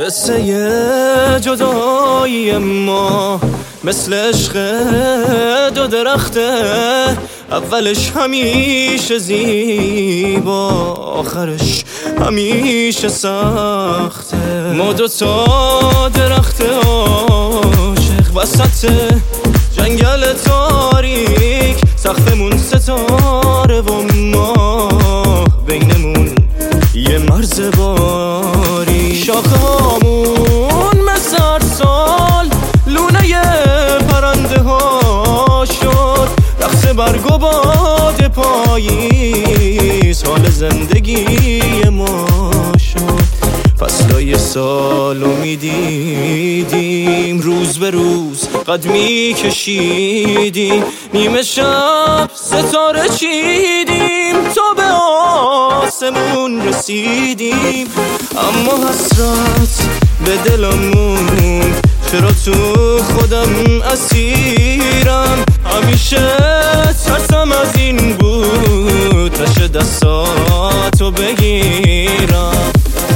قصه جدایی ما مثل عشق دو درخته، اولش همیشه زیبا، آخرش همیشه سخته. ما دوتا درخت عاشق وسط جنگل تاریک، سقفمون ستاره و ما بینمون یه مرز باری. شاخه‌هامون مثل هر سال لونه پرنده ها شد، رقص برگ و باد پاییز حال زندگی ما شد. فصلای سالو میدیدیم، روز به روز قد میکشیدیم، نیمه شب ستاره چیدیم تا به آسمون رسیدیم. اما حسرت به دلمون، چرا تو خودم اسیرم، همیشه ترسم از این بود تش دستاتو بگیرم.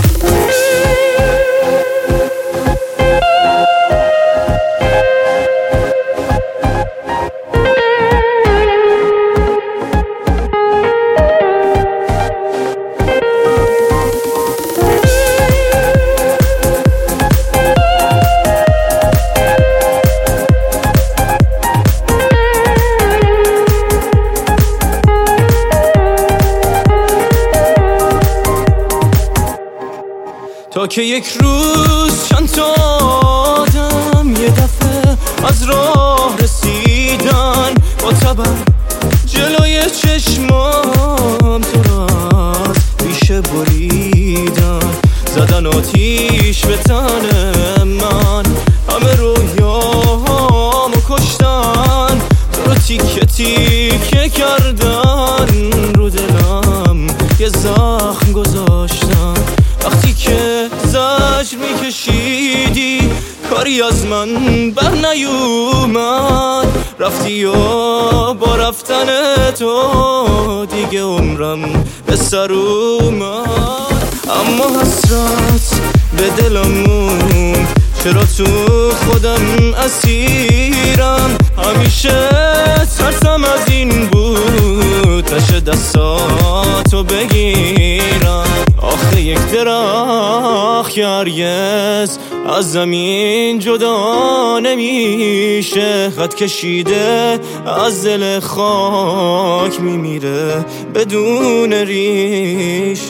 تا که یک روز چند تا آدم یه دفعه از راه رسیدن، با تبر جلوی چشمام تو را از ریشه بریدن، زدن آتیش به تن من، همه رویاهامو کشتن، تو رو تیکه تیکه کردن، رو دلم یه زخم گذاشتن. وقتی که زجر میکشیدی کاری از من بر نیومد، رفتی و با رفتن تو دیگه عمرم به سر اومد. اما حسرت به دلمون، چرا تو خودم اسیرم، همیشه ترسم از این بود تش دستاتو بگیرم. آخه یک درخت هرگز از زمین جدا نمیشه، خط کشیده از دل خاک میمیره بدون ریشه.